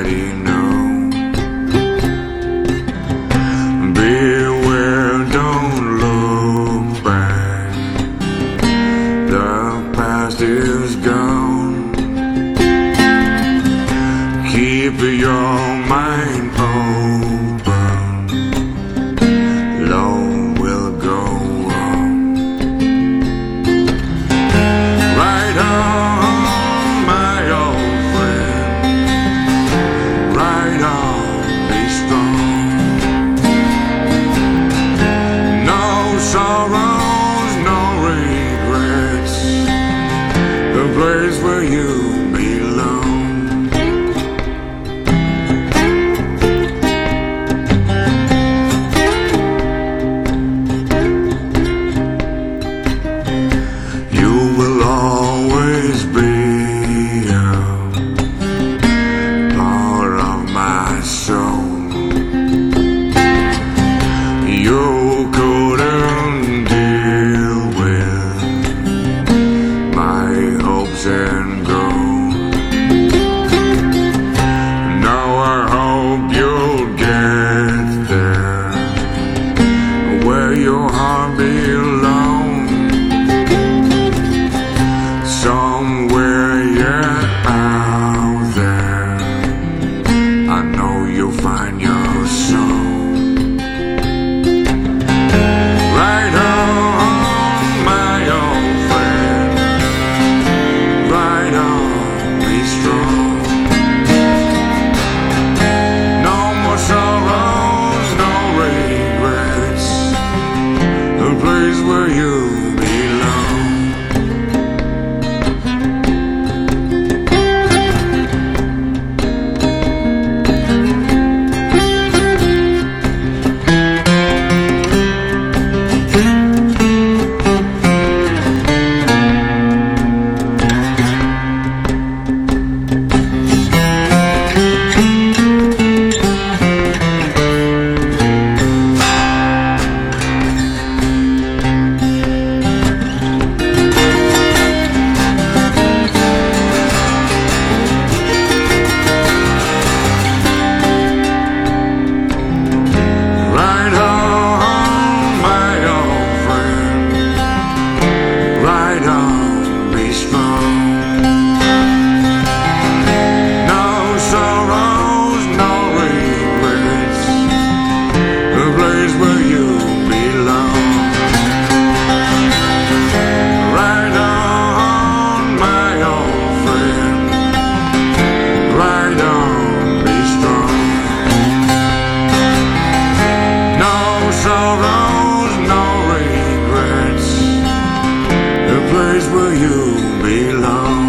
already know. Beware, don't look back. The past is gone. Keep your mind open. Love will go on. Right on, my old friend. Right on, be strong. No sorrows, no regrets. The place where you belong. You couldn't deal with my hopes and goals. Now I hope you'll get there, where your heart belongs. Somewhere, yeah, out there, I know you'll find your soul. Where you belong. Where you belong.